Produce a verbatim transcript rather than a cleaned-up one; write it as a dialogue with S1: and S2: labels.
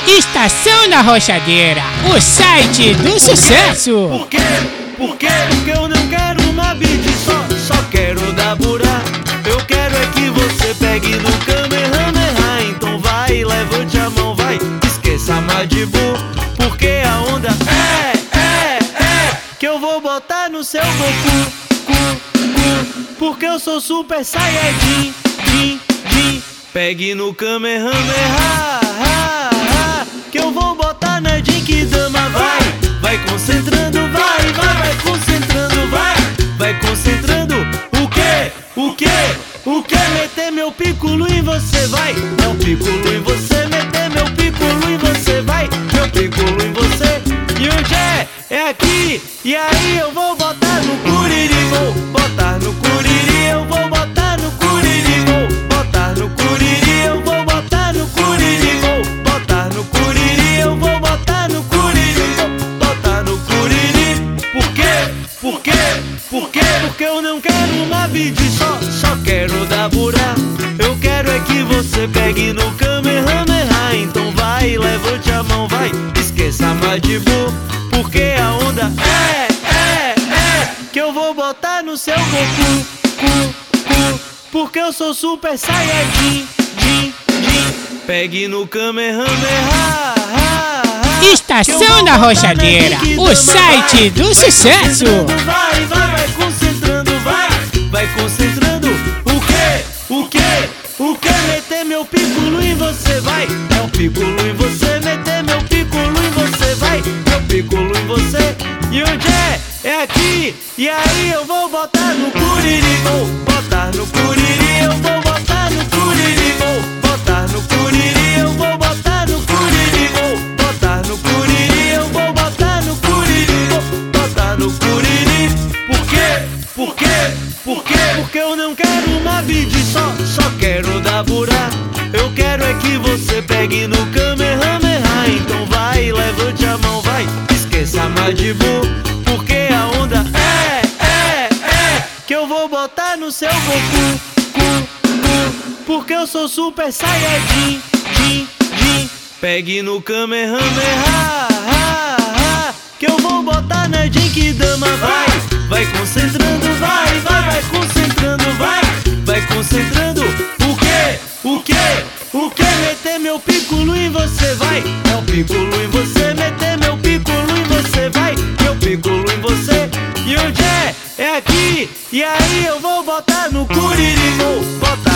S1: Estação da Rochadeira, o site do sucesso.
S2: Por quê? Por quê? Porque eu não quero uma beat só, só quero dar burá. Eu quero é que você pegue no Kamehameha. Então vai, levante a mão, vai, esqueça Madibu. Porque a onda é, é, é que eu vou botar no seu Goku, cu, cu. Porque eu sou Super Saiyajin, din, din. Pegue no Kamehameha, que eu vou botar na Genkidama. Vai, vai concentrando, vai, vai, vai concentrando, vai, vai concentrando. O que? O que? O que? Meter meu Piccolo em você, vai. Meu Piccolo em você, meter meu Piccolo em você, vai. Meu Piccolo em você. E onde é? É aqui. E aí eu vou botar no Kuriri, vou botar no Kuriri, eu vou botar no Kuriri, vou botar no Kuriri, eu vou botar no Kuriri, vou botar no Kuriri, eu vou botar no Kuriri, vou botar no Kuriri. Por quê? Por quê? Por quê? Porque eu não quero uma beat só, só quero dar burá. Eu quero é que você pegue no Kamehameha. Então vai, levante a mão, vai, esqueça Madibu. Porque a onda é, é, é que eu vou botar no seu Goku, cu, cu. Porque eu sou Super Saiyajin, din, din. Pegue no Kamehameha.
S1: Estação da Rochadeira, o site do sucesso.
S2: Vai, vai, vai concentrando, vai, vai concentrando. O que? O que? O que? Meter meu Piccolo em você, vai. É um Piccolo em você, meter meu Piccolo em você, vai. Meu Piccolo em você. E onde é? É aqui. E aí eu vou botar no Kuriri, vou botar no Kuriri, eu vou botar no Kuriri, vou botar no Kuriri, eu vou botar no Kuriri, vou botar no Kuriri, eu vou botar no Kuriri, vou botar no Kuriri. Por quê? Por quê? Por quê? Porque eu não quero uma beat só, só quero dar burá. Eu quero é que você pegue no Kamehameha. Então vai, levante a mão, vai, esqueça Madibu. Porque a onda é, é, é que eu vou botar no seu Goku, cu, cu. Porque eu sou Super Saiyajin, din, din. Pegue no Kamehameha, que eu vou botar na Genkidama. Vai, vai concentrando, vai, vai, vai concentrando, vai, vai concentrando. O que? O que? O que? Meter meu Piccolo em você, vai. É um Piccolo em você, meter meu Piccolo em você, vai. Meu Piccolo em você. E onde é? É aqui. E aí eu vou botar no Kuriri, vou botar